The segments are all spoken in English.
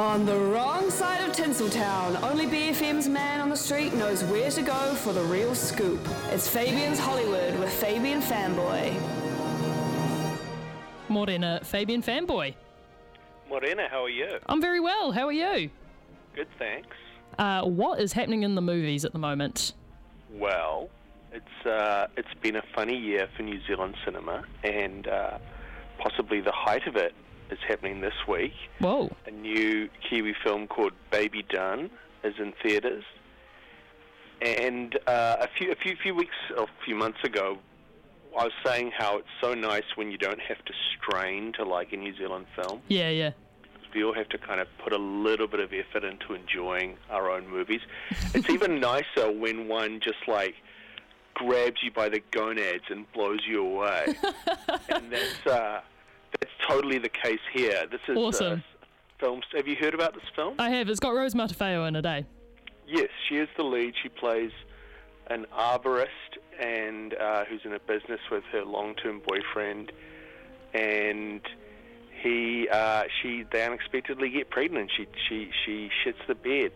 On the wrong side of Tinseltown, only BFM's man on the street knows where to go for the real scoop. It's Fabian's Hollywood with Fabian Fanboy. Morena, Fabian Fanboy. Morena, how are you? I'm very well. How are you? Good, thanks. What is happening in the movies at the moment? Well, it's been a funny year for New Zealand cinema, and possibly the height of it is happening this week. Whoa. A new Kiwi film called Baby Done is in theatres. And a few months ago, I was saying how it's so nice when you don't have to strain to like a New Zealand film. Yeah. We all have to kind of put a little bit of effort into enjoying our own movies. It's even nicer when one just like grabs you by the gonads and blows you away. And that's totally the case here. This is awesome. Film. Have you heard about this film? I have. It's got Rose Matafeo in it, eh? Yes, she is the lead. She plays an arborist and who's in a business with her long-term boyfriend, and they unexpectedly get pregnant. She shits the bed,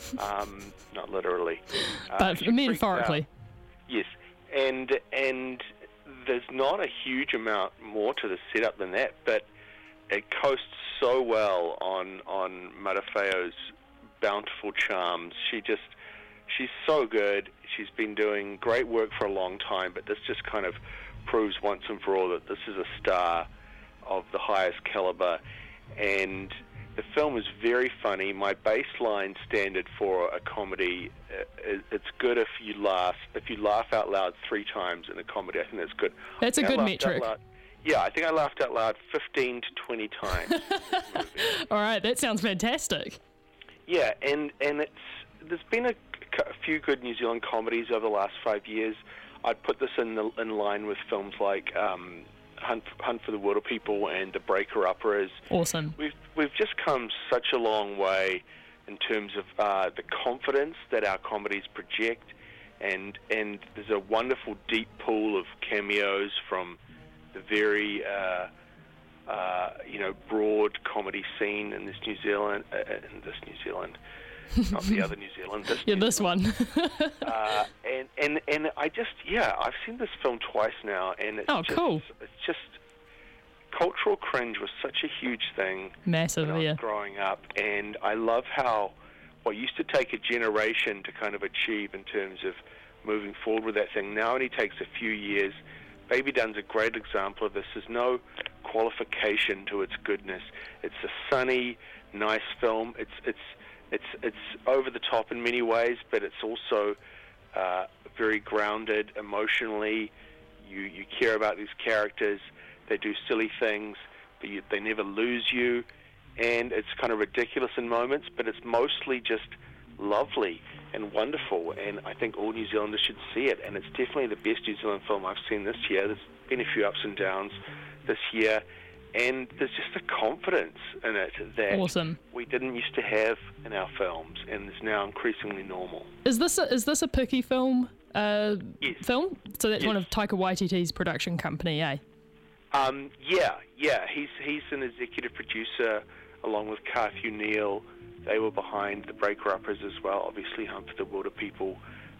not literally, but metaphorically. Yes, and there's not a huge amount more to the setup than that, but it coasts so well on Matafeo's bountiful charms. She's so good. She's been doing great work for a long time, but this just kind of proves once and for all that this is a star of the highest caliber. And the film is very funny. My baseline standard for a comedy, it's good if you laugh out loud 3 times in a comedy. I think that's good. That's a good metric. Yeah, I think I laughed out loud 15 to 20 times. All right, that sounds fantastic. Yeah, and there's been a few good New Zealand comedies over the last 5 years. I'd put this in line with films like Hunt for the Wilder People and The Breaker-Uppers. Awesome. We've just come such a long way in terms of the confidence that our comedies project, and there's a wonderful deep pool of cameos from the very broad comedy scene in New Zealand, not the other New Zealand. This one. And I've seen this film twice now, and cool. It's just cultural cringe was such a huge thing. Massive, when I was growing up, and I love how what used to take a generation to kind of achieve in terms of moving forward with that thing now only takes a few years. Baby Done's a great example of this. There's no qualification to its goodness. It's a sunny, nice film. It's over the top in many ways, but it's also very grounded emotionally. You care about these characters. They do silly things, but they never lose you. And it's kind of ridiculous in moments, but it's mostly just lovely and wonderful. And I think all New Zealanders should see it. And it's definitely the best New Zealand film I've seen this year. There's been a few ups and downs this year. And there's just a confidence in it that awesome. We didn't used to have in our films, and is now increasingly normal. Is this a Piki film? Yes. Film? So that's yes. one of Taika Waititi's production company, eh? Yeah. He's an executive producer along with Carthew Neal. They were behind The Breaker-Uppers as well. Obviously, Hunt for the Wilder People,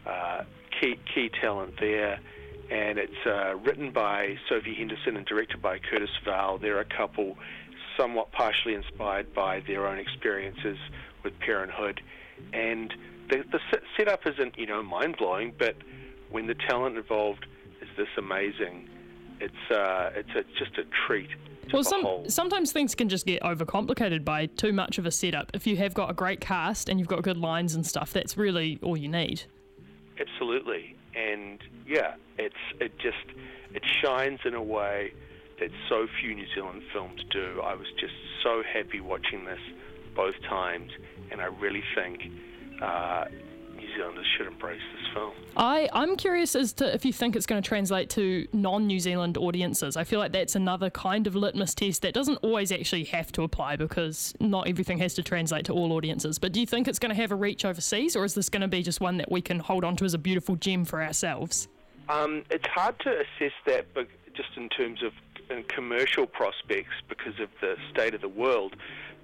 key talent there. And it's written by Sophie Henderson and directed by Curtis Val. They're a couple somewhat partially inspired by their own experiences with parenthood. And the setup isn't, mind-blowing, but when the talent involved is this amazing, it's just a treat. Well, sometimes things can just get overcomplicated by too much of a setup. If you have got a great cast and you've got good lines and stuff, that's really all you need. Absolutely. And yeah, it shines in a way that so few New Zealand films do. I was just so happy watching this both times, and I really think New Zealanders should embrace this film. I'm curious as to if you think it's going to translate to non-New Zealand audiences. I feel like that's another kind of litmus test that doesn't always actually have to apply, because not everything has to translate to all audiences. But do you think it's going to have a reach overseas, or is this going to be just one that we can hold on to as a beautiful gem for ourselves? It's hard to assess that, but just in terms of commercial prospects because of the state of the world.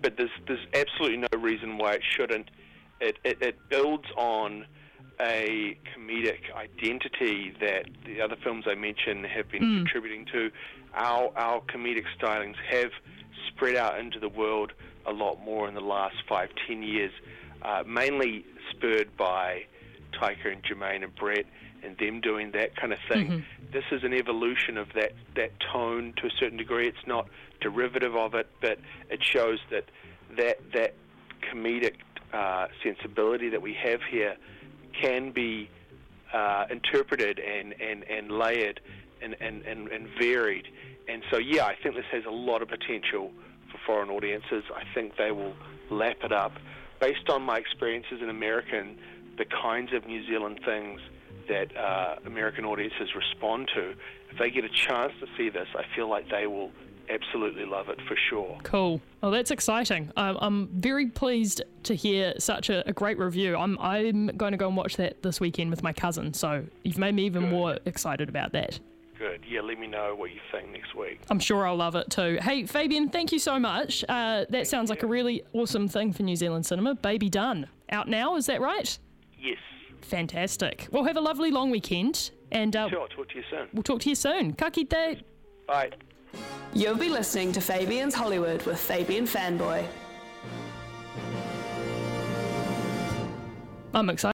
but there's absolutely no reason why it shouldn't. It builds on a comedic identity that the other films I mentioned have been contributing to. Our comedic stylings have spread out into the world a lot more in the last 5-10 years, mainly spurred by Taika and Jermaine and Brett and them doing that kind of thing. Mm-hmm. This is an evolution of that tone to a certain degree. It's not derivative of it, but it shows that comedic sensibility that we have here can be interpreted and layered and varied. And so, yeah, I think this has a lot of potential for foreign audiences. I think they will lap it up. Based on my experiences in America and the kinds of New Zealand things that American audiences respond to, if they get a chance to see this, I feel like they will absolutely love it for sure. Cool. Oh, that's exciting. I'm very pleased to hear such a great review. I'm going to go and watch that this weekend with my cousin, so you've made me even more excited about that. Good. Yeah, let me know what you think next week. I'm sure I'll love it too. Hey, Fabian, thank you so much. That sounds like a really awesome thing for New Zealand cinema. Baby Done. Out now, is that right? Yes. Fantastic. Well, have a lovely long weekend. And sure, talk to you soon. We'll talk to you soon. Ka kite. Bye. You'll be listening to Fabian's Hollywood with Fabian Fanboy. I'm excited.